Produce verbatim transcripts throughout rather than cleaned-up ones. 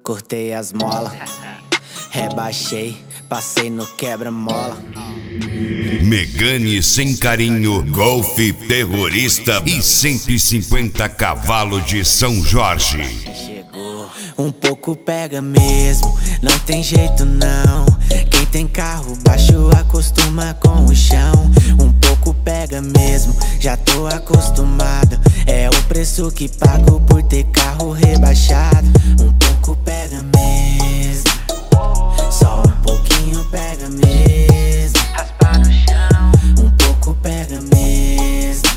cortei as molas, rebaixei, passei no quebra-mola. Megane sem carinho, Golf terrorista e cento e cinquenta cavalos de São Jorge. Chegou, um pouco pega mesmo, não tem jeito não. Quem tem carro baixo acostuma com o chão. Um pouco pega mesmo, já tô acostumado. É o preço que pago por ter carro rebaixado. Um pouco pega mesmo, só um pouquinho pega mesmo. Raspar no chão. Um pouco pega mesmo,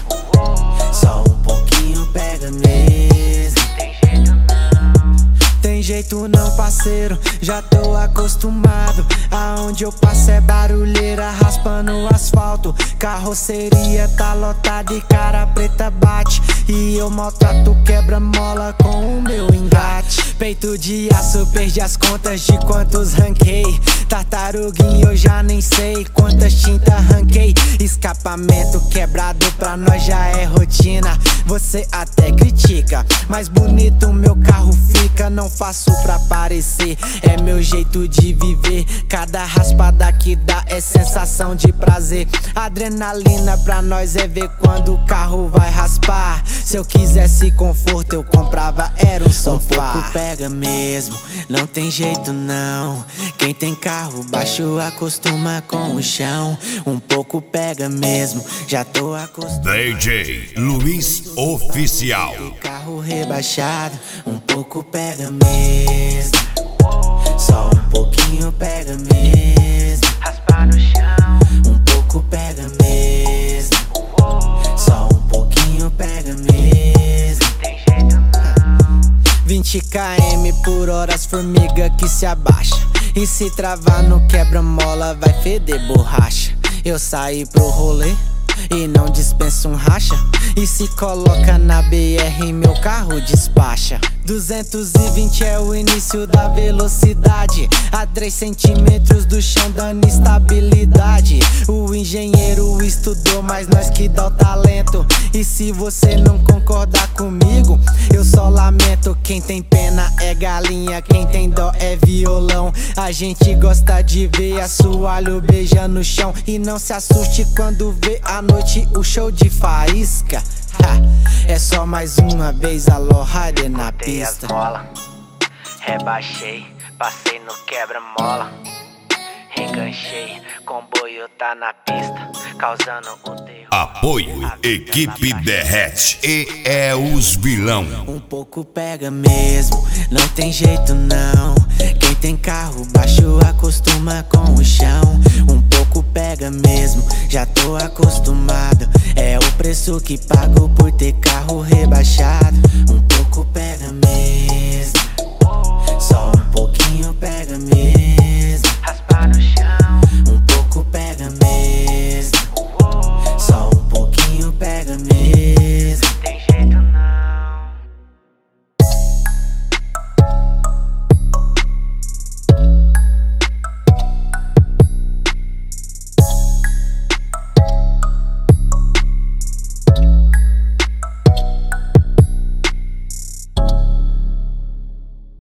só um pouquinho pega mesmo. Tem jeito não, tem jeito não, parceiro, já tô acostumado. Aonde eu passo é barulheira raspando o asfalto. Carroceria tá lotada e cara preta bate. E eu maltrato quebra-mola com o meu engate. Peito de aço, perdi as contas de quantos ranquei. Tartaruguinho eu já nem sei quantas tintas ranquei. Escapamento quebrado pra nós já é rotina. Você até critica, mas bonito meu carro fica. Não faço pra parecer, é meu jeito de viver. Cada raspada que dá é sensação de prazer. Adrenalina pra nós é ver quando o carro vai raspar. Se eu quisesse conforto eu comprava, era um sofá. Um pouco pega mesmo, não tem jeito não. Quem tem carro baixo acostuma com o chão. Um pouco pega mesmo, já tô acostumado. D J Luiz Oficial. Carro rebaixado, um pouco pega mesmo, só um pouquinho pega mesmo. Raspar no chão. Um pouco pega mesmo, só um pouquinho pega mesmo. Tem jeito não. vinte quilômetros por hora, as formiga que se abaixa. E se travar no quebra-mola vai feder borracha. Eu saí pro rolê e não dispenso um racha. E se coloca na B R meu carro despacha. Duzentos e vinte é o início da velocidade. A três centímetros do chão dando estabilidade. O engenheiro estudou, mas nós que dá o talento. E se você não concordar comigo, eu só lamento. Quem tem pena é galinha, quem tem dó é violão. A gente gosta de ver assoalho beijando no chão. E não se assuste quando vê à noite o show de faísca. Ha, é só mais uma vez a Lorraine na pista. Rebaixei, passei no quebra-mola. Enganchei, comboio tá na pista, causando o terror. Apoio Equipe Derrete e é os vilão. Um pouco pega mesmo, não tem jeito não. Quem tem carro baixo acostuma com o chão. Um pouco pega mesmo, já tô acostumado. É o preço que pago por ter carro rebaixado. Um